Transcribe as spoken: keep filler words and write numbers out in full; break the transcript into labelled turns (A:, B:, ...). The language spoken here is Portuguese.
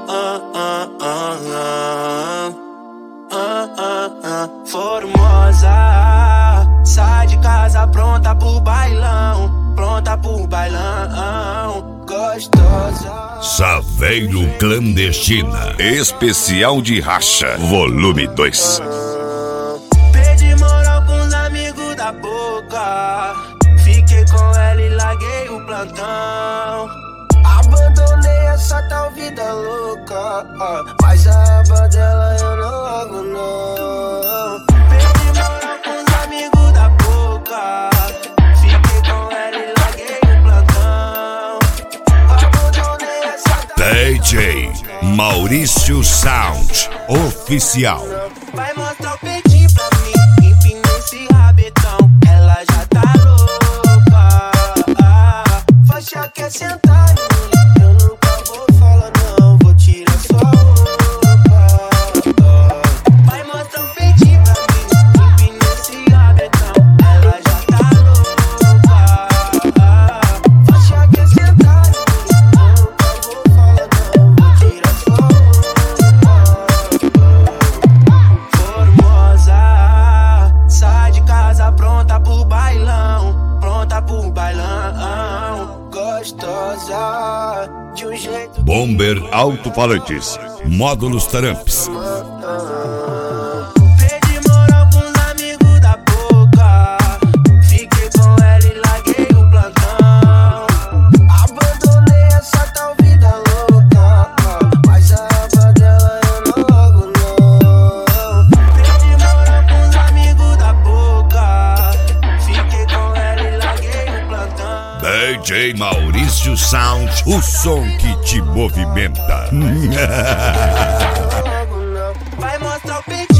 A: ah, ah, ah, ah, ah, ah. Formosa, sai de casa pronta pro bailão, pronta pro bailão, gostosa.
B: Saveiro Clandestina, especial de racha, volume dois.
A: Perdi moral com os amigos da boca, fiquei com ela e larguei o plantão. Abandonei essa tal vida louca, mas a aba dela eu não largo não. Perdi moral com os amigos da boca, fiquei com ela e larguei o plantão. Abandonei essa tal
B: D J Maurício Sound Oficial.
A: Vai mostrar o peitinho pra mim, empina esse rabetão, ela já tá louca. Ah, faixa quer sentar em mim, eu nunca vou falar não, vou tirar sua roupa. Vai mostrar o peitinho pra mim, empina esse rabetão, ela já tá louca. Ah, faixa quer sentar em mim, eu nunca vou falar não, vou tirar sua roupa. Sai de casa pronta pro bailão, pronta pro bailão, gostosa de um jeito.
B: Bomber Alto-Falantes, módulos Taramps.
A: Perdi moral com os amigos da boca, fiquei com ela e larguei o plantão. Abandonei essa tal vida louca, mas a aba dela eu não largo não. Perdi moral com os amigos da boca, fiquei com ela e larguei o plantão.
B: D J Maurício Sound, o som que te movimenta.
A: Vai mostrar o peito.